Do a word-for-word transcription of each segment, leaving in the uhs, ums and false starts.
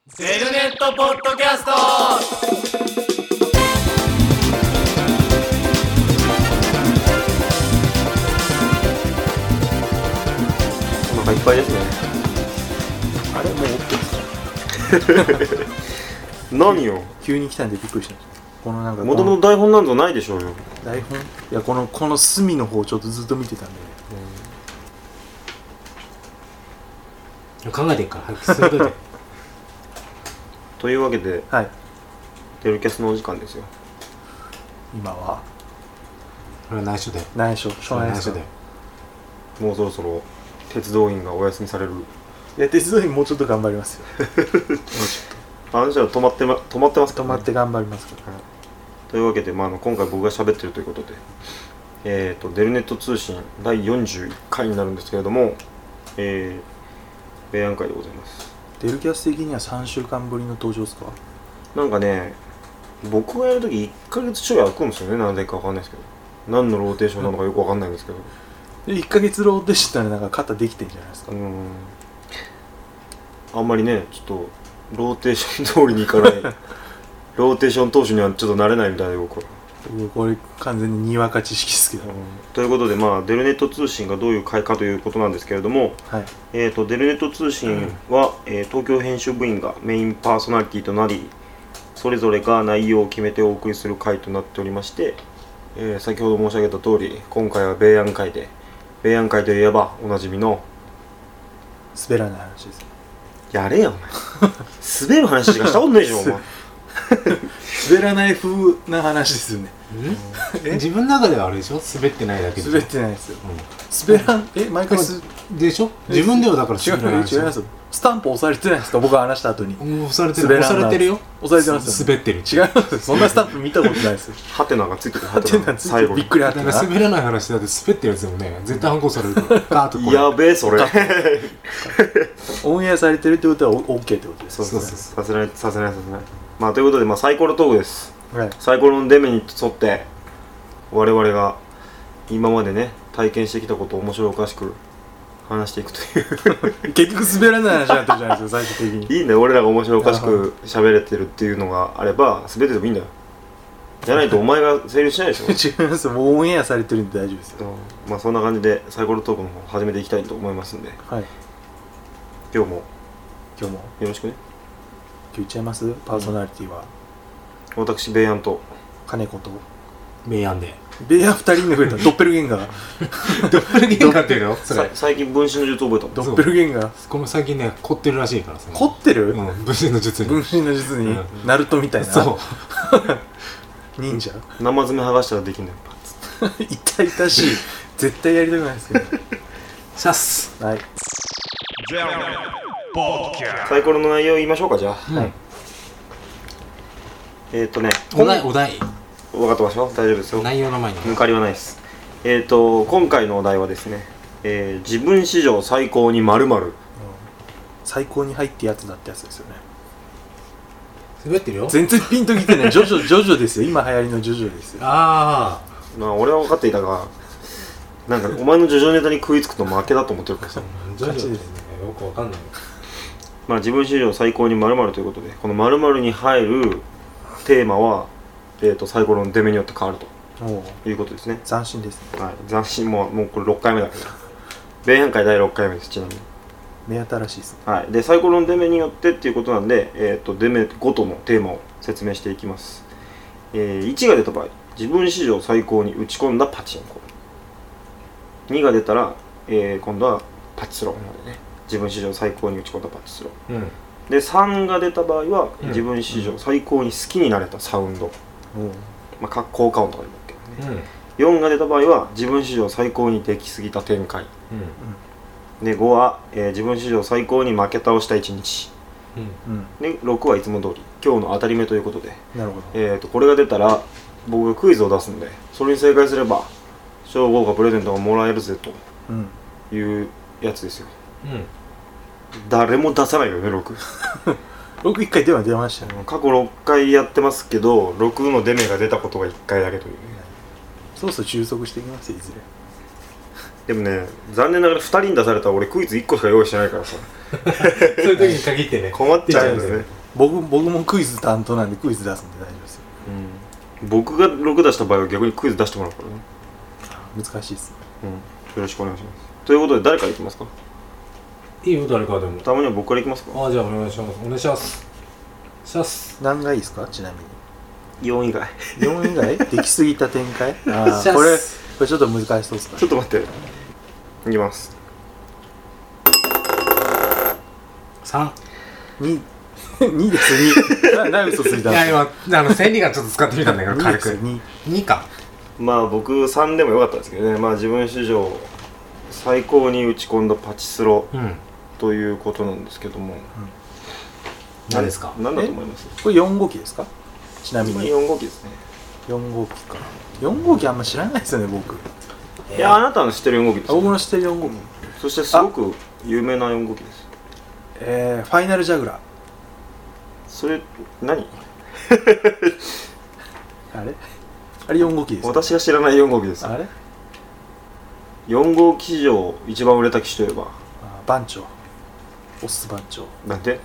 ゼルネットポッドキャスト。 お腹いっぱいですね。 あれもう OK ですか？ 何よ、 急に来たんでびっくりしました。このなんかもともと台本なんぞないでしょうよ。 台本いやこのこの隅の方ちょっとずっと見てたんで、 うん、考えていくから早く進めといてというわけで、 はい、 デルキャスのお時間ですよ。 今はこれは内緒で内緒初内緒で。 もうそろそろ鉄道員がお休みされる。 いや鉄道員もうちょっと頑張りますよ。もうちょっあんじゃ止まってま止まってますか、ね、 と止まって頑張りますから、 はい、というわけで、まあ、あの今回僕が喋ってるということで、えーとデルネット通信だいよんじゅういっかいになるんですけれども、えー、米安会でございます。 デルキャス的にはさんしゅうかんぶりの登場ですか？ なんかね、僕がやるときいっかげつちょい空くんですよね。なんでかわかんないですけど、何のローテーションなのかよくわかんないんですけど、 でいっかげつローテしたらなんか肩できてんじゃないですか。 うん、あんまりね、ちょっとローテーション通りにいかないローテーション投手にはちょっと慣れないみたいで、僕は。 これ完全ににわか知識ですけど、 うん、ということで、まあ、デルネット通信がどういう会かということなんですけれども、 はい、 えー、とデルネット通信は、うんえー、東京編集部員がメインパーソナリティとなり、それぞれが内容を決めてお送りする会となっておりまして、えー、先ほど申し上げた通り、今回は米安会で、米安会といえばおなじみの滑らない話です。 やれよお前滑る話しかしたことないでしょお前滑らない風な話ですよね。 え自分の中ではあれでしょ、滑ってないだけでしょ。 滑ってないですよ、うん、滑らんえ毎回すでしょ、自分ではだから違う違いますよ。スタンプ押されてないですか？僕が話した後に押されてる、押されてるよ。 押されてますよ、 滑ってる。 違います。そんなスタンプ見たことないですよ。 ハテナがついてる。 ハテナついてる。びっくりハテナ。 滑らない話だって滑ってるやつでもね、絶対反抗されるからガーッとこれやべえそれオンエアされてるってことは OK ってことです。 そうそうそう、させないさせないさせない。まあということで、まあ、サイコロトークです、 はい、サイコロのデメに沿って我々が今までね体験してきたことを面白おかしく話していくという結局滑らない話になってるじゃないですか最終的に。 いいんだよ、俺らが面白おかしく喋れてるっていうのがあれば滑っててもいいんだよ。じゃないとお前が成立しないでしょ違いますよ、もうオンエアされてるんで大丈夫ですよ。 まあそんな感じでサイコロトークの方始めていきたいと思いますんで、 はい、 今日も今日もよろしくね。 今日いっちゃいます。パーソナリティは、 うん、私ベイアンと金子とベイアンでベイアンふたりに増えた。ドッペルゲンガードッペルゲンガーっていうのそれ。 最近分身の術覚えたもん。 ドッペルゲンガーこの最近ね凝ってるらしいからさ。 凝ってる、 うん、分身の術に分身の術に、うん、ナルトみたいな。 そう忍者生爪剥がしたらできんのよ痛々しい。絶対やりたくないですけどシャス。 はい、 サイコロの内容を言いましょうか。じゃあ、 うん、はい、 えっ、ー、とねお題お題分かってますよ。大丈夫ですよ。 内容の前に抜かりはないです。えっ、ー、と今回のお題はですね、えー、自分史上最高に〇〇、うん、 最高に入ってやつだってやつですよね。 滑ってるよ。 全然ピンときてない。ジョジョジョジョですよ。今流行りのジョジョですよ。 ああ、まあ俺は分かっていたが、なんかお前のジョジョネタに食いつくと負けだと思ってるからさジョジョですね、よくわかんない。 まあ自分史上最高に〇〇ということで、この〇〇に入るテーマは、えー、とサイコロの出目によって変わるということですね。 斬新ですね。 はい、斬新。もう、もうこれろっかいめだから米安会だいろっかいめです。ちなみに目新しいですね。 はい、でサイコロの出目によってっていうことなんで、えー、と出目ごとのテーマを説明していきます。えー、いちが出た場合、自分史上最高に打ち込んだパチンコ。にが出たら、えー、今度はパチスロー、うんね、自分史上最高に打ち込んだパチスロー、うん、でさんが出た場合は、うん、自分史上最高に好きになれたサウンド、うんまあ、効果音とかでもいいけどね、うん、よんが出た場合は自分史上最高にできすぎた展開、うん、でごは、えー、自分史上最高に負け倒したいちにち、うん、でろくはいつも通り今日の当たり目ということで、 なるほど、 えー、とこれが出たら僕がクイズを出すんで、それに正解すれば超豪華プレゼントがもらえるぜというやつですよ、うん、誰も出さないよね。ろくろくいっかいでは出ましたね。 過去ろっかいやってますけど、ろくの出目が出たことがいっかいだけというね。 そうそう収束していきますよ、いずれ。 でもね残念ながらふたりに出されたら俺クイズいっこしか用意してないからさそういう時に限ってね困っちゃうんですね、 僕僕もクイズ担当なんでクイズ出すんで大丈夫ですよ。 うん、僕がろく出した場合は逆にクイズ出してもらうからね、 難しいっすね。 うん、よろしくお願いしますということで誰からいきますか。 いいよ誰かでも。 たまには僕からいきますか。 ああじゃあお願いしますお願いしますします何がいいですか、ちなみに。 よん以外よん以外できすぎた展開。あしゃすーこれこれちょっと難しそうですか。 ちょっと待っていきます。 さんににですになな嘘ついたいや今あの千里がちょっと使ってみたんだけど軽くににかまあ僕さんでもよかったんですけどね、まあ自分史上最高に打ち込んだパチスロうんということなんですけども、 何ですか。 何だと思います？ これよん号機ですか、ちなみまあに。 よん号機ですね。 よん号機か。よん号機あんま知らないですよね僕。 いやあなたの知ってるよん号機ですよ。 あ僕の知ってるよん号機。 そしてすごく有名なよん号機です。 えー、ファイナルジャグラー。 それ何？ あれあれよん号機ですか。 私が知らないよん号機です。 あれよん号機史上一番売れた機種といえばあ番長、オス番長。 なんで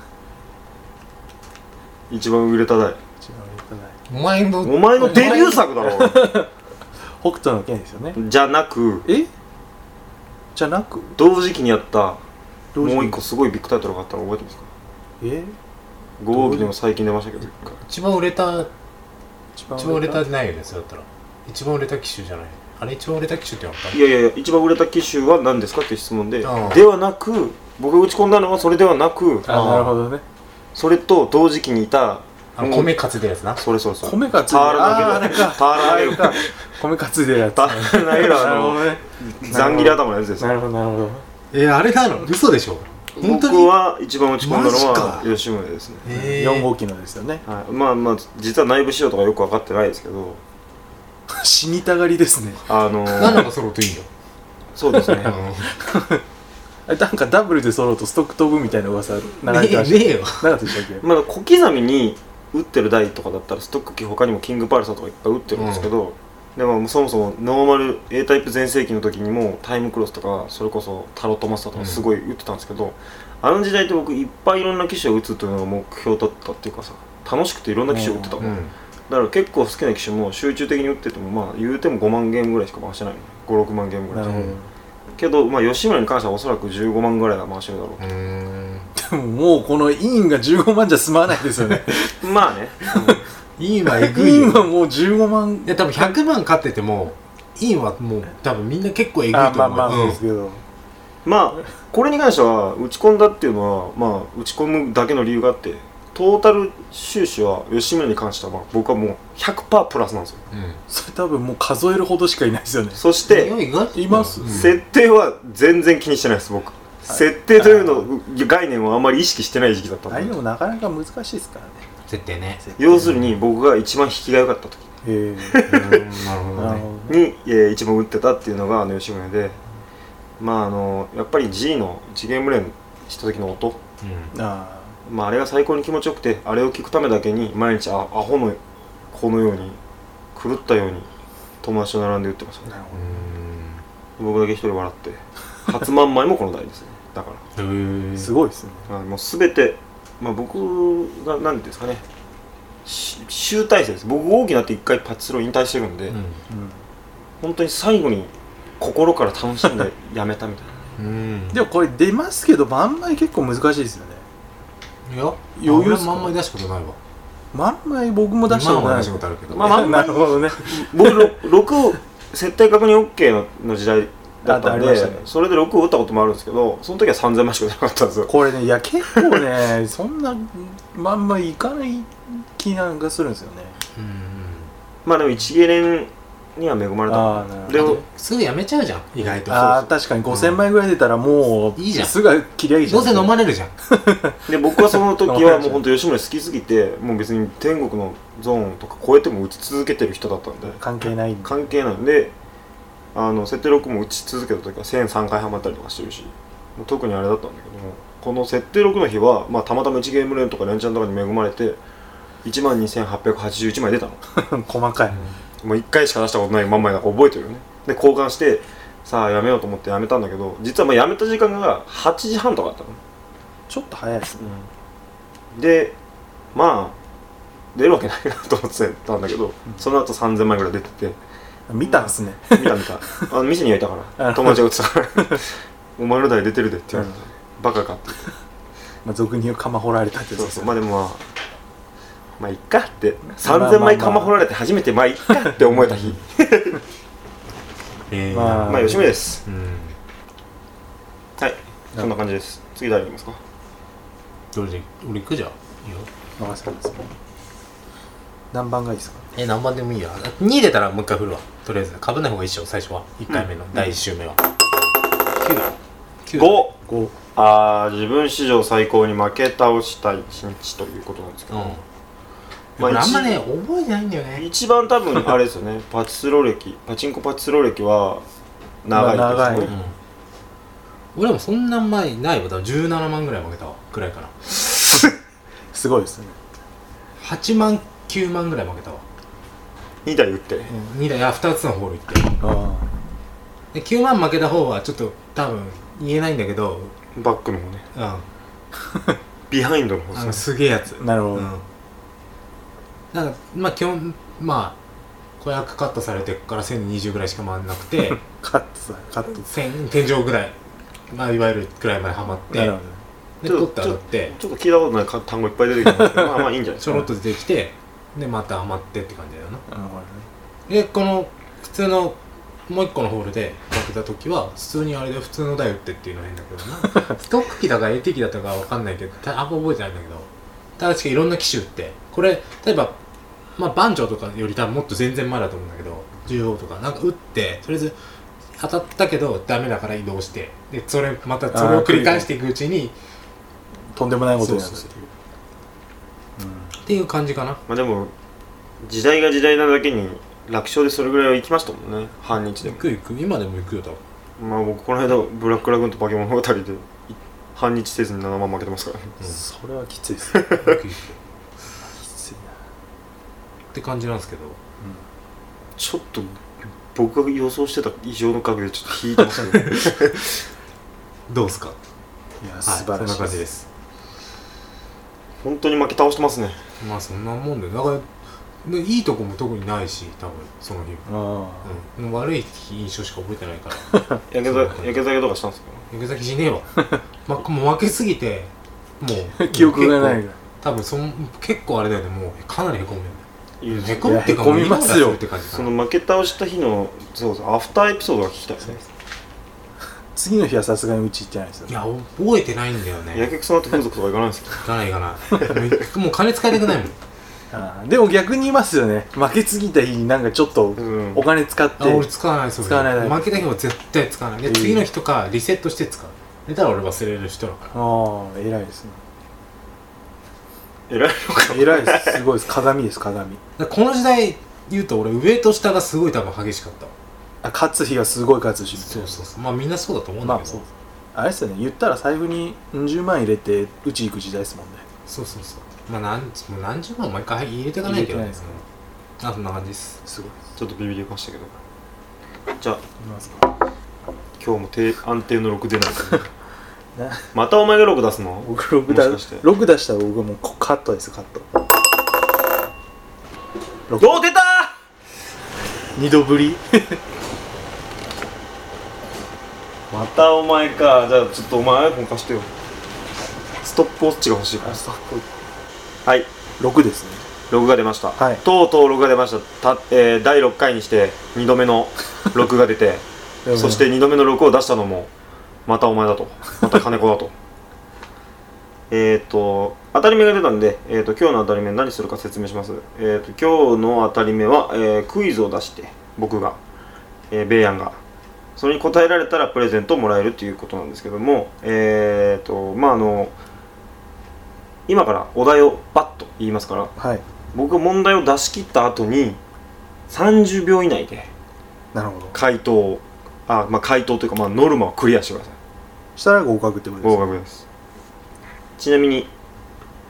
一番売れた台。 違う、言お前のお前のデビュー作だろ北斗の拳ですよね。 じゃなくえじゃなく同時期にやった同時にもう一個すごいビッグタイトルがあったの覚えてますか？ えご号機でも最近出ましたけど、 一番売れた一番一番売れたじゃないよねそれだったら一番売れた機種じゃないあれ一番売れた機種ってやったいやいやいや一番売れた機種は何ですかっていう質問で、 うんではなく僕が打ち込んだのはそれではなく、 あなるほどね。 それと同時期にいたあの米担いだやつなそれそれそれ米担いでターラあーあれかターラあれか米担いでるやつ。 ターラエラなるほーのどね。 ザンギリ頭のやつですよ。 なるほどなるほど。 えあれなの嘘でしょ本当僕には一番打ち込んだのマジはか吉宗ですね、 えよん号機のですよね。 はい、まあまあ実は内部仕様とかよく分かってないですけど死にたがりですね。 あの何なんか揃うといいよそうですねあれなんかダブルで揃うとストック飛ぶみたいな噂流れてました。 ねえねえよなかったでしたっけ。 まあ小刻みに打ってる台とかだったらストック機他にもキングパルサーとかいっぱい打ってるんですけど、でもそもそもノーマル A タイプ全盛期の時にもタイムクロスとかそれこそタロットマスターとかすごい打ってたんですけど、あの時代って僕いっぱいいろんな機種を打つというのが目標だったっていうかさ、楽しくていろんな機種を打ってたもん、 うんだから結構好きな機種も集中的に打っててもまあ言うてもごまんゲームぐらいしか回してないの、ごろくまんゲームぐらないるほど。 けど、まあ、吉村に関してはおそらくじゅうごまんぐらいは回してるだろううーんでももうこのインがじゅうごまんじゃ済まないですよね。 とまあね、 いいわえぐいインよはもうじゅうごまん。 いや多分ひゃくまん買っててもいいはもう多分みんな結構えぐいと思うあまあまあそうですけど。 まあこれに関しては打ち込んだっていうのはまあ打ち込むだけの理由があって、トータル収支は吉村に関してはまあ僕はもう ひゃくパーセント プラスなんですよ。 うんそれ多分もう数えるほどしかいないですよね。 そしていや意外といますうん設定は全然気にしてないです僕。設定というの概念をあんまり意識してない時期だったあれでんで、 もなかなか難しいですからね。 設定ね要するに僕が一番引きが良かった時へえ。 うんなるほどねなるほど。 に、えー一番打ってたっていうのがあの吉村で、まああのやっぱり G のいちゲーム連した時の音、 うんあまあ、あれが最高に気持ちよくて、あれを聞くためだけに毎日あアホの子のように狂ったように友達と並んで打ってましたあ。なね。 るほう僕だけ一人笑って初万枚もこの台ですね。だかーんへえど。すごいですね。 ら、まあ、もう全て、まあ、僕が何ていうんですかねし集大成です。僕大きなって一回パチスロ引退してるんで、 うんうん。 本当に最後に心から楽しんでやめたみたいな。 うんでもこれ出ますけど万枚結構難しいですよね。 いや余裕っすか俺まんまり出したことないわ万枚僕も出したことない。 今は出したことあるけどまあまあなるほどね。 僕ろくを設定確認 OK のの時代だったんで、 あありましたねそれでろくを打ったこともあるんですけど、その時はさんぜんまいしか出なかったんですよ。 これね、いや結構ね、そんなまんまいかない気なんかするんですよね。 うんまあでもいちゲレンには恵まれた。 ああ、なるほでど。 もすぐやめちゃうじゃん意外とああ、確かにごせんまいぐらい出たらもう、 いいじゃんすぐ切り上げちゃう。 どうせ飲まれるじゃんで僕はその時はもう本当吉村好きすぎて、もう別に天国のゾーンとか超えても打ち続けてる人だったんで関係ないんで。 関係ないんで、あの設定ろくも打ち続けた時はせんさんかいハマったりとかしてるし、もう特にあれだったんだけども、この設定ろくの日は、まあ、たまたまいちゲーム連とか連チャンとかに恵まれていちまんにせんはっぴゃくはちじゅういちまい出たの。 細かい。 もういっかいしか出したことないまんまいなんか覚えてるよね。で交換してさあやめようと思ってやめたんだけど、実はまあやめた時間がはちじはんとかだったの。 ちょっと早いですね。 でまあ出るわけないなと思ってたんだけど、その後さんぜんまいぐらい出てて、 見たんすね。 見た見たあの店にはいたから友達が売ってたからお前の代出てるでって言われて、バカかって言って、 まあ俗に言う釜掘られたってやつですよ。 そうそう、まあでもまあまあいっかってさんぜんまい釜掘られて初めてまあいっかって思えた日えー、 ままあ吉見です。 うん。 はい、そんな感じです。次誰いきますか？ どれで俺行くじゃん。いいよ。 任せてます。何番がいいですか？ え、何番でもいいや。に出たらもう一回振るわ。とりあえずかぶんない方がいいっしょ、最初は。いっかいめのだいいっ週目は。きゅう。 ご。 ご。 あー、自分史上最高に負け倒したいちにちということなんですけど、 うん。 まあまあ、あんまね覚えてないんだよね。 一番多分あれですよねパチスロ歴、パチンコパチスロ歴は長いですね、 まあ長いうん。俺もそんな前ないわ。多分じゅうななまんぐらい負けたわ。くらいかな。 すごいですね。 はちまんきゅうまんぐらい負けたわ。 にだい打って、 うん、にだい、いやふたつのホール行って。 あできゅうまん負けた方はちょっと多分言えないんだけど、 バックの方ね、 うん、あビハインドの方のですすげえやつ。 あ、なるほど。 うん。なんかまあ基本まあ子役カットされてからせんにじゅうぐらいしか回んなくてカットさ、カット。 せん天井ぐらい、まあいわゆるくらいまでハマってなるほでちょっと取って当たってちょっと聞いたことないか単語いっぱい出てきてますけどまあまあいいんじゃないですか。 ちょろっと出てきてでまたハマってって感じだよな。 ど。なるほどね。 でこの普通のもう一個のホールで負けた時は普通にあれで普通の台打ってっていうのは変だけどなストック機だか エーティー 機だったかわかんないけどたあんま覚えてないんだけど、確かいろんな機種打ってこれ例えばまあ番長とかより多分もっと全然前だと思うんだけどじゅうごとかなんか打ってとりあえず当たったけどダメだから移動してでそれまたそれを繰り返していくうちにとんでもないことになるそうそうっていう。 っていう感じかな。 まあでも時代が時代なだけに楽勝でそれぐらいは行きましたもんね、半日でも。 行く行く今でも行くよ多分。 まあ僕この間ブラックラグーンと化け物語でい半日せずにななまん負けてますからね。 うんそれはきついです。 行く行くきついな。 って感じなんですけど、 ちょっと僕が予想してた異常の角度でちょっと引いてますねどうすか？ いや、 はい、 素晴らしい。 そんな感じです。 本当に負け倒してますね。 まあそんなもんでだからでいいとこも特にないし多分その日は、 あうん、悪い印象しか覚えてないからやけざやけ酒とかしたんですか？ 焼け酒しねえわ、ま、もう負けすぎてもうあ。記憶がない結ぐらい。 構多分そん結構あれだよね、もうかなりへこむよね。 いいですねへこむっていうかいやへこみますよもうイライラするって感じかそな。 の負け倒した日のそうそうアフターエピソードが聞きたいですね。 次の日はさすがにうち行ってないですよ。 いや覚えてないんだよやね。 けくその後風俗とか行かないんですか？ いかないいかないもう金使いたくないもん。 ああ、でも逆にいますよね。負けすぎた日になんかちょっとうんお金使って、 あ俺使わないそれ使わない負けた日は絶対使わないで、 えー次の日とかリセットして使う。寝たら俺忘れる人だから。 ああ、偉いですね。 偉いのか。 偉いです。すごいです。鏡です、鏡。 だからこの時代言うと俺上と下がすごい多分激しかったわ。 あ、勝つ日がすごい勝つしみたいな。 そうそうそう、まあみんなそうだと思うんだけど、 まあそう。あれですよね、言ったら財布にじゅうまん入れてうち行く時代ですもんね。 そうそうそう、まあ何もう何十万毎回入れていかないけどね。 入れてないですねあそんな感じです。 すごい。 ちょっとビビりましたけど。じゃあいきますか。 今日も低安定のろく出ないからねなまたお前がろく出すの？ 僕ろくだもしかしてろく出したら僕はもうこカットです、カット。ろくどう出た二度ぶりまたお前か。じゃあちょっとお前 iPhone 貸してよ。ストップウォッチが欲しいから。はい、 ろくですね。 ろくが出ました、 はいとうとうろくが出ましたた、えー、だいろっかいにしてにどめのろくが出てそしてにどめのろくを出したのもまたお前だと、また金子だとえっと当たり目が出たんで、えー、と今日の当たり目何するか説明します。えー、と今日の当たり目は、えー、クイズを出して僕が、えー、ベイヤンがそれに答えられたらプレゼントをもらえるということなんですけども、えっとまああの今からお題をバッと言いますから、 はい。 僕が問題を出し切った後にさんじゅうびょう以内でなるほど。 回答をあ、まあ、回答というか、まあ、ノルマをクリアしてください。 したら合格ってことです。 合格です。ちなみに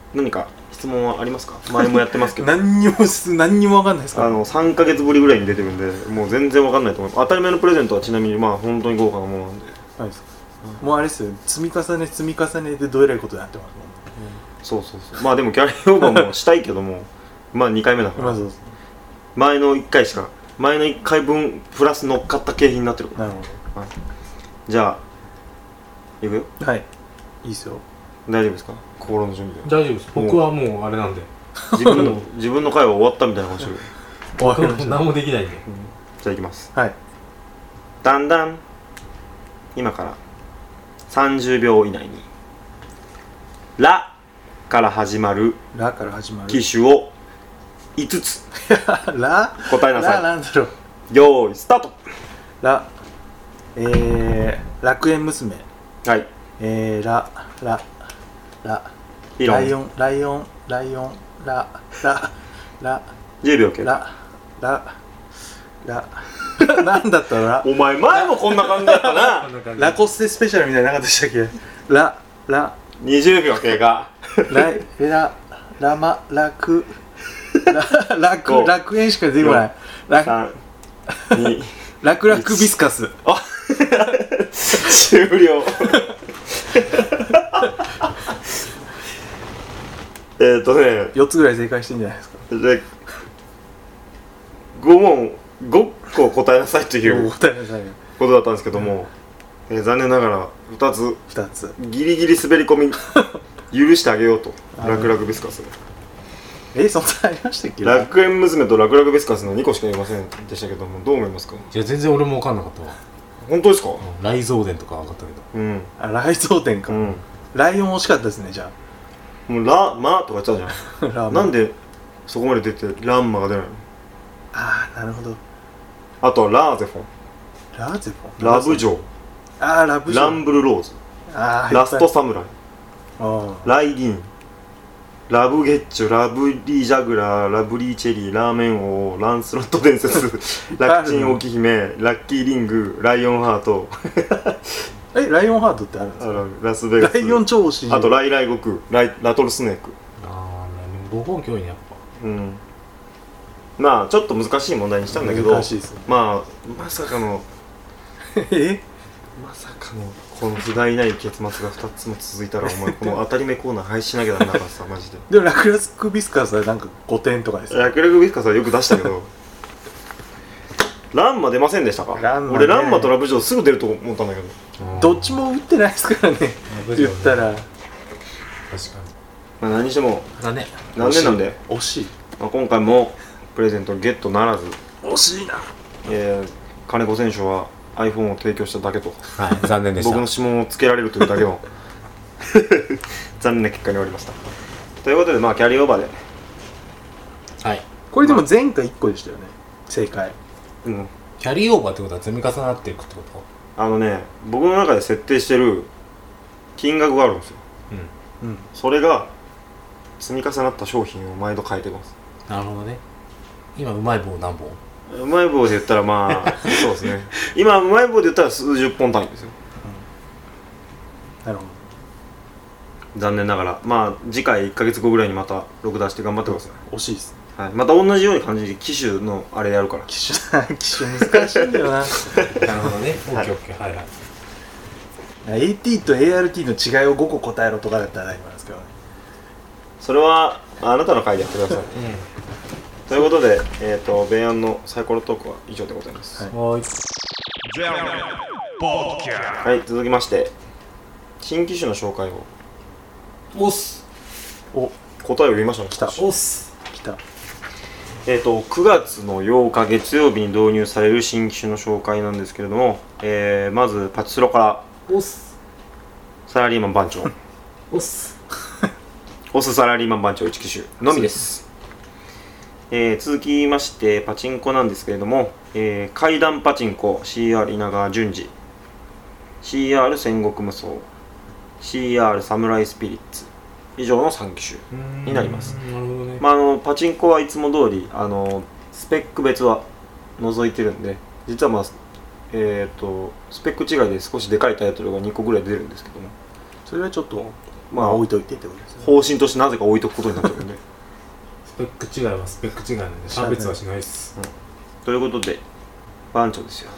何か質問はありますか？前もやってますけど何にもす何にも分かんないですか？ あのさんかげつぶりぐらいに出てるんでもう全然わかんないと思います。当たり前のプレゼントはちなみにまあ本当に豪華なものなんで、 ないですか、うん、もうあれですよ、積み重ね積み重ねでどえらいことになってますもんね、 うん、そうそうそう。まあでもキャリーオーバーもしたいけどもまあにかいめだから、 まあそうですね、 前のいっかいしか前のいっかいぶんプラス乗っかった景品になってるから。 なるほはい、じゃあいくよ。 ど、はい、いいですよ。 大丈夫ですか？心の準備大丈夫です。僕はもうあれなんで自分の自分の会は終わったみたいな顔してる、 終わりました。 何もできないんで、 うん、じゃあいきます。 はい。 だんだん今からさんじゅうびょう以内にラから始まるラから始まる。 機種をいつつラ答えなさい。 ラなんだろう。 よーいスタート。 ラ、えー、楽園娘。 はい。 えー、ラ、ラ、ラ、 イロンライオン、ライオン、ライオン、ラ、ラ、ラ、 じゅうびょう経過。 ラ、ラ、ラ、なんだったのラ、 お前前もこんな感じだったな。 ラコステスペシャルみたいななかったでしたっけ？ラ、ラ、 にじゅうびょう経過。 ライ、ラ、ラマ、ラク、ラ、ラク、 ご楽園しか出てこない。ラ、 さんにラクラクビスカス。 あ終了。えっとねよっつぐらい正解してんじゃないですか。 でごもんごこ答えなさいといおう答えなさいよ。 ことだったんですけども、えー残念ながらふたつふたつ。 ギリギリ滑り込み許してあげようと。 あラクラクビスカスえ、そんなありましたっけ？ 楽園娘とラクラクビスカスのにこしか言いませんでしたけども、どう思いますか？ いや全然俺も分かんなかったわ。 本当ですか？ ライゾーデンとか分かったけど、 うんあ、ライゾーテンか。 うんライオン惜しかったですね、じゃもうラマとか言ってたじゃん。 あ。ラーメンなんでそこまで出てランマが出ないの？ あー、なるほど。 あとはラーゼフォン、 ラーゼフォンラブジョー、 あー、ラブジョー。 ランブルローズ、 あー、 ラストいっサムライ、 ぱい。あライディーン、ラブゲッチュ、ラブリージャグラー、ラブリーチェリー、ラーメン王、ランスロット伝説、ラッキン沖姫、ラッキーリング、ライオンハート、 ー。え、ライオンハートってあるんですか？ あのラスベガス、 ライオン超惜しい。 あとライライゴク、ライラトルスネーク。 ああ五本教員やっうんまあちょっと難しい問題にしたんだけど、 難しいですね。 まあまさかのえまさかのこの不甲斐ない結末がふたつも続いたらお前この当たり目コーナー廃止しなきゃダメだからさマジで。 でもラクラクビスカスはなんかごてんとかですよ。 ラクラクビスカスはよく出したけどランマ出ませんでしたか？ ランマね俺ランマとラブジョーすぐ出ると思ったんだけど。 ぱどっちも打ってないですからね。言ったら確かまあ、何にしてもにだね。 残念なんで、 惜しい。 まあ、今回もプレゼントゲットならず、 惜しいな。 えー、金子選手は iPhone を提供しただけとはい残念でした。 僕の指紋をつけられるというだけの残念な結果に終わりました。ということでまあキャリーオーバーで、 はい。 これでも前回いっこでしたよね、正解。 うん、 キャリーオーバーってことは積み重なっていくってこと？ あのね僕の中で設定してる金額があるんですよ。 うん。 それが積み重なった商品を毎度変えてます。 なるほどね。今うまい棒何本？ うまい棒で言ったらまあそうですね今うまい棒で言ったら数十本単位ですよ。 なるほ残念ながらまあ次回いっかげつごぐらいにまた録画して頑張ってください。 ど。惜しいです。 はい、また同じように感じで機種のあれやるから。 機種、機種難しいんだよな。 なるほどね。オッケーオッケーはいはい。 エーティー と エーアールティー の違いをごこ答えろとかだったら大丈夫なんですけどね。 それはあなたの回でやってください。 うということで、えっ、と米安のサイコロトークは以上でございます。 はいん。はーい。 はい、続きまして新機種の紹介を。 おっす。 お、 答えを言いましたね。 来た。 おっす。 来た。 えっ、とくがつのようか月曜日に導入される新機種の紹介なんですけれども、えーまずパチスロからおっす。 サラリーマン番長おっす。 オスサラリーマン番長いち機種のみです。えー続きましてパチンコなんですけれども、えー階段パチンコ シーアール 稲川淳二 シーアール 戦国無双 シーアール サムライスピリッツ以上のさん機種。になります。 なるほどね。 まあ、あのパチンコはいつも通りあのスペック別は除いてるんで、実はまあえー、とスペック違いで少しでかいタイトルがにこぐらい出るんですけども、 それはちょっとまあ置いといてってことですね。 方針としてなぜか置いとくことになってるんでスペック違いはスペック違いなんで差別はしないっす。 ということで番長ですよ、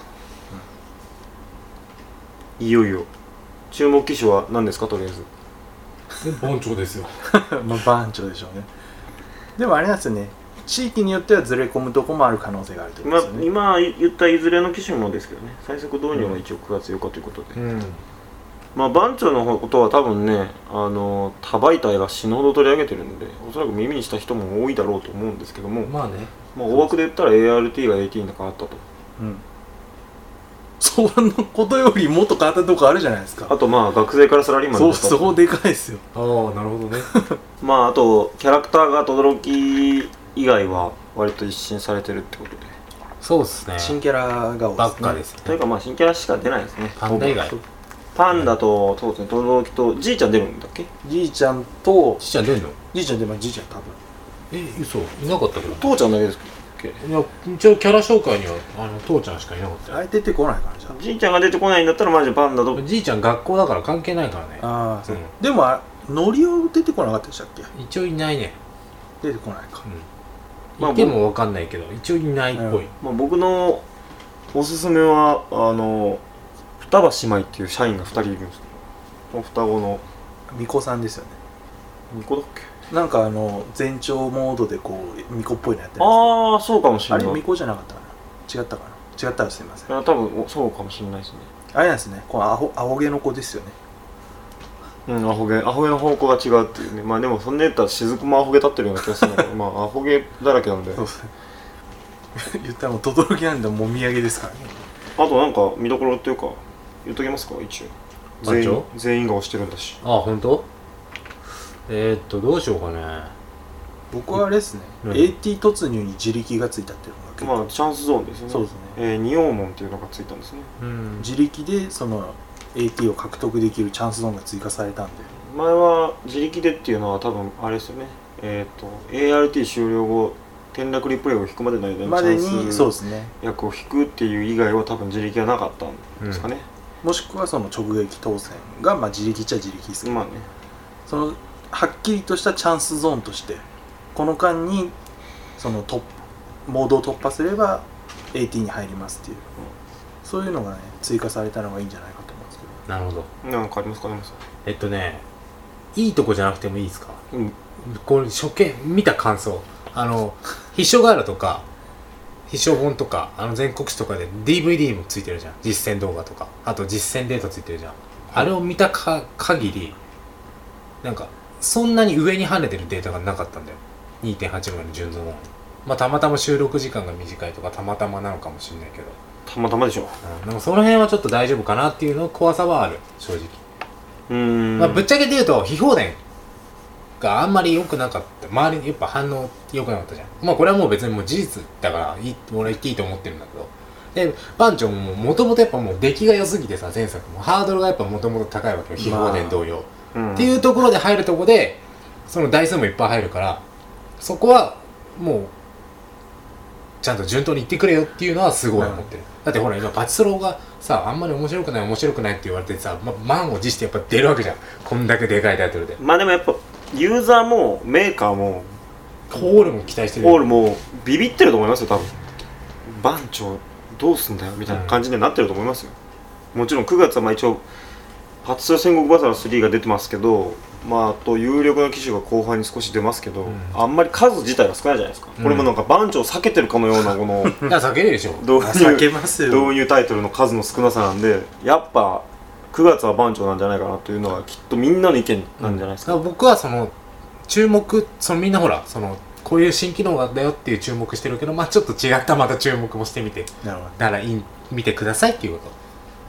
いよいよ注目機種は何ですか？とりあえずで番長ですよ。 まあ番長でしょうね。でもあれなんですよね、地域によってはずれ込むとこもある可能性があるということですよね。 今言ったいずれの機種もですけどね、最速導入は一応くがつようかということで、 うんまあ番長のことは多分ね、あの他媒体が死ぬほど取り上げてるんで、おそらく耳にした人も多いだろうと思うんですけども、 まあね、 まあ大枠で言ったら エーアールティー が エーティー に変わったと。 うん、そんなことよりもっと変わったとこあるじゃないですか。 あとまあ学生からサラリーマンそう、 になったそこでかいですよ。 ああなるほどね。 まああとキャラクターが轟以外は割と一新されてるってことで、 そうっすね。 新キャラが多いばっですね。 かですね。 というかまあ新キャラしか出ないですね。 パンダ以外。 パンダとそうですね、轟とじいちゃん出るんだっけ？ じいちゃんとちっちゃん出んの？ じいちゃん出ます。じいちゃん多分え嘘いなかったけど。 父ちゃんだけですっけ？ いや一応キャラ紹介にはあの父ちゃんしかいなかったよ。 あれ出てこないからじゃじいちゃんが出てこないんだったらマジでパンダとじいちゃん学校だから関係ないからね。 ああ、そう、 うんでもあノリオ出てこなかったでしたっけ？ 一応いないね。 出てこないか。 うん。いてもわかんないけど一応いないっぽい。 まあ、僕のおすすめはあの双葉姉妹っていう社員がふたりいるんですけど、双子の巫女さんですよね。 にこだっけ？ なんかあの前兆モードでこう巫女っぽいのやってるんですああそうかもしれない。 あれ巫女じゃなかったかな、違ったかな、違ったらすいません。 いや多分そうかもしれないですね。 あれなんですね、このアホアホ毛の子ですよね。 うんアホ毛アホ毛の方向が違うっていうね。まあでもそんな言ったら雫もアホ毛立ってるような気がするんだけどまあアホ毛だらけなんで。 そうですね言ったらもう轟なんでもみあげですからね。 あとなんか見どころっていうか言っときますか一応。全員番全員が押してるんだし。 あ本当？えー、っとどうしようかね。 僕はあれですね、 うんエーティー 突入に自力がついたっていうのが結構、 まあチャンスゾーンですよね。 そうですね、 えー、仁王門っていうのがついたんですね。 うん。 自力でその エーティー を獲得できるチャンスゾーンが追加されたんで、 前は自力でっていうのは多分あれですよね。えっ、と エーアールティー 終了後転落リプレイを引くまでの間にまでチャンスにそうですね、 役を引くっていう以外は多分自力がなかったんですかね。 もしくはその直撃当選がまあ自力っちゃ自力ですけど、 まあね。 そのはっきりとしたチャンスゾーンとしてこの間にその突モードを突破すれば エーティー に入りますっていう、そういうのがね追加されたのがいいんじゃないかと思うんですけど。 なるほど。 なんかありますかありますか。 えっとねいいとこじゃなくてもいいですか？ うん。 これ初見見た感想、あの必勝ガーラとか必勝本とかあの全国紙とかで ディーブイディー もついてるじゃん、実践動画とか、あと実践データついてるじゃん。あれを見たか限りなんかそんなに上に跳ねてるデータがなかったんだよ。 にてんはち の純増のまあたまたま収録時間が短いとかたまたまなのかもしれないけど、 たまたまでしょ。 うん、でもその辺はちょっと大丈夫かなっていうの怖さはある正直。 うーん。 まあ、ぶっちゃけて言うと非放電があんまり良くなかった。周りにやっぱ反応良くなかったじゃん。まあこれはもう別にもう事実だからいい俺は言っていいと思ってるんだけど、で番長ももともとやっぱもう出来が良すぎてさ、前作もハードルがやっぱもともと高いわけよ、非放電同様、 うん、 っていうところで入るとこでその台数もいっぱい入るから、そこはもうちゃんと順当に言ってくれよっていうのはすごい思ってる、うん、だってほら今パチスロがさあんまり面白くない面白くないって言われてさ、ま、満を持してやっぱ出るわけじゃん、こんだけでかいタイトルで。 まあでもやっぱユーザーもメーカーもホールも期待してるホールもビビってると思いますよ多分。番長どうすんだよみたいな感じになってると思いますよ、うん、もちろんくがつはまあ一応パチスロ戦国バザースリーが出てますけど、まああと有力な機種が後半に少し出ますけど、うん、あんまり数自体が少ないじゃないですか、うん、これもなんか番長を避けてるかのようなこのいや避けるでしょ導避けますよ。 導入タイトルの数の少なさなんで、やっぱくがつは番長なんじゃないかなというのはきっとみんなの意見なんじゃないですか、 うん、僕はその注目、そのみんなほらそのこういう新機能だよっていう注目してるけど、まあちょっと違ったまた注目もしてみて、 なるほど、 だからいい見てくださいっていうこと、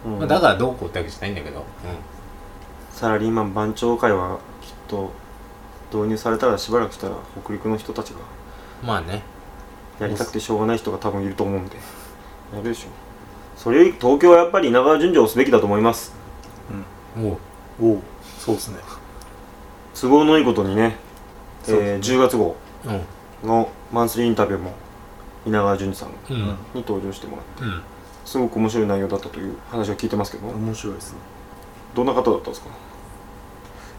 うんまあ、だからどうこうってわけじゃないんだけど、うん、 サラリーマン番長会はきっと導入されたらしばらくしたら北陸の人たちがまあねやりたくてしょうがない人が多分いると思うんでやるでしょ。それより東京はやっぱり稲川淳二をすべきだと思います、 うん、おうおうそうですね。 都合のいいことにね、えーねじゅうがつ号うんのマンスリーインタビューも稲川淳二さんうんに登場してもらって、 うんすごく面白い内容だったという話を聞いてますけど、 面白いですね。 どんな方だったんですか？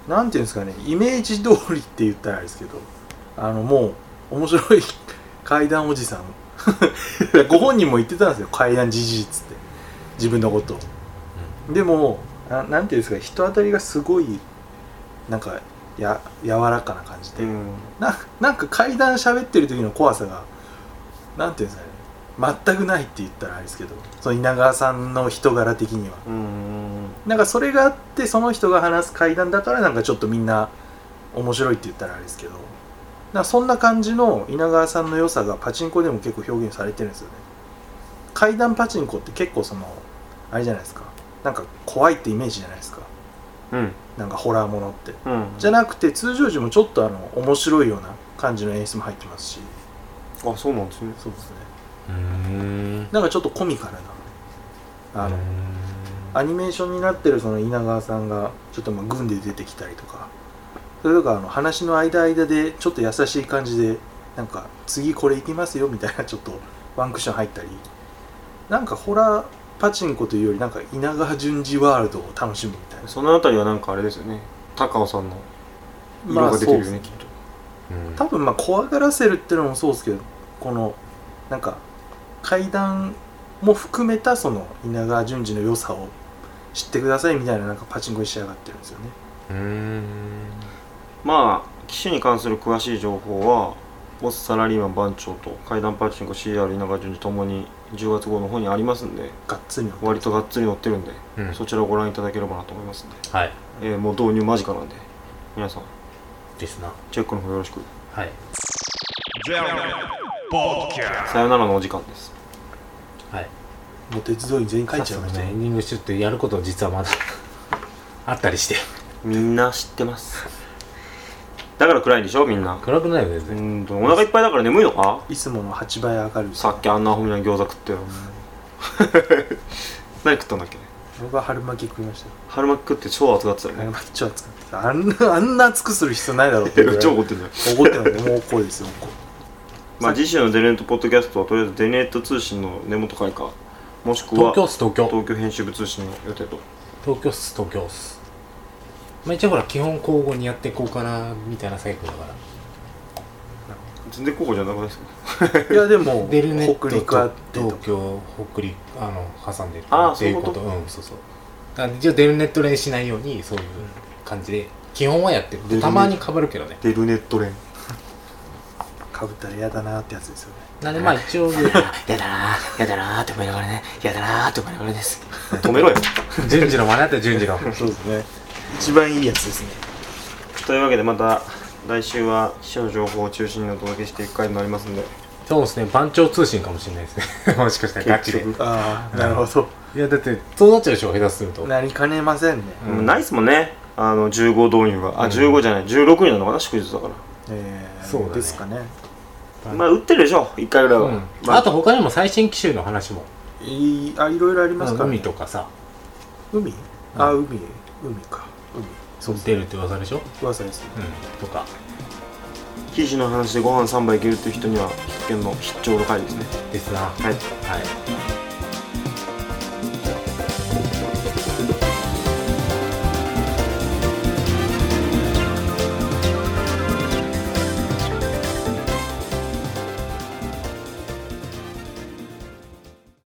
なんていうんですかね、イメージ通りって言ったらあれですけど、あのもう面白い怪談おじさんご本人も言ってたんですよ、怪談じじいっつって自分のことを、うん、でも な, なんていうんですか、人当たりがすごいなんかや柔らかな感じで、うん、な, なんか怪談喋ってる時の怖さがなんていうんですかね、全くないって言ったらあれですけど、その稲川さんの人柄的には、うん、なんかそれがあって、その人が話す怪談だからなんかちょっとみんな面白いって言ったらあれですけど、なんかそんな感じの稲川さんの良さがパチンコでも結構表現されてるんですよね。怪談パチンコって結構そのあれじゃないですか、なんか怖いってイメージじゃないですか、うん、なんかホラーものって、うん、じゃなくて通常時もちょっとあの面白いような感じの演出も入ってますし。 あ、そうなんですね。 そうですね。うーん、なんかちょっとコミカルなあのアニメーションになってるその稲川さんがちょっとまあ軍で出てきたりとか、それとかあの話の間間でちょっと優しい感じでなんか次これ行きますよみたいなちょっとワンクッション入ったり、なんかホラーパチンコというよりなんか稲川淳二ワールドを楽しむみたいな。 そのあたりはなんかあれですよね、高尾さんの色が出てるよね、まあ、きっと、 うん、多分まあ怖がらせるっていうのもそうですけど、このなんか怪談も含めたその稲川淳二の良さを知ってくださいみたいななんかパチンコに仕上がってるんですよね。うーん、 まあ機種に関する詳しい情報はボスサラリーマン番長と怪談パチンコ シーアール 稲川淳二ともにじゅうがつ号の方にありますんで、 がっつり割とがっつり載ってるんで、うん、そちらをご覧いただければなと思いますんで、 はい、 えー、もう導入間近なんで皆さんですな、 チェックの方よろしく。 はい、 さよならのお時間です。 はい、もう鉄道員全員書いちゃいましたね。 エンディングしてってやること実はまだあったりしてみんな知ってます。だから暗いでしょ、みんな。 暗くないよね。 うんとお腹いっぱいだから眠いのか。 いつものはちばい明るい。 さっきあんなアホみたいな餃子食ってよ何食ったんだっけ。 僕は春巻き食いました。 春巻き食って超熱がってたよね。 春巻き超熱がってた。あんなあんな熱くする必要ないだろうっていうぐらい超怒ってんだよ。 怒ってない。もう怒りですよ。 まあ次週のデネットポッドキャストはとりあえずデネット通信の根元会か、もしくは東京っす東京東京編集部通信の予定と。 東京っす東京っす。まあ一応ほら基本交互にやっていこうかなみたいなサイクルだから。 全然交互じゃなくないですか。 いやでもデルネットと北陸あって東京北陸あの挟んでるあっていうこと。うん、そうそう。だから一応デルネット連しないようにそういう感じで基本はやってる。たまに被るけどね。 デルネット連。 被ったら嫌だなってやつですよね。 なんでまあ一応やだなやだなーって思いながらね、やだなーって思いながらです。 止めろよ。 順次の真似だったら順次の。 そうですね。一番いいやつですね。 というわけでまた来週は気象情報を中心にお届けしていく回になりますので。 そうですね、番長通信かもしれないですね。もしかしたらガチで。 ああ、なるほど。 いやだってそうなっちゃうでしょ、下手すると。 なりかねませんね。 うん、ないっすもんね。あのじゅうご導入が、あ、じゅうごじゃない、じゅうろくになるのかな、祝日だから。 えー、 そうだねですかね。 まあ売ってるでしょ、いっかいぐらいは。 うんまあ、 あと他にも最新機種の話も。 いいあいろいろありますから、ね。 海とかさ。 海？あ、海、海か。海。 そう出るって噂でしょ。 噂ですね。 うん。とか。 記事の話でご飯さんばいいけるっていう人には必見の必聴の回ですね。 ですな。はい。はい。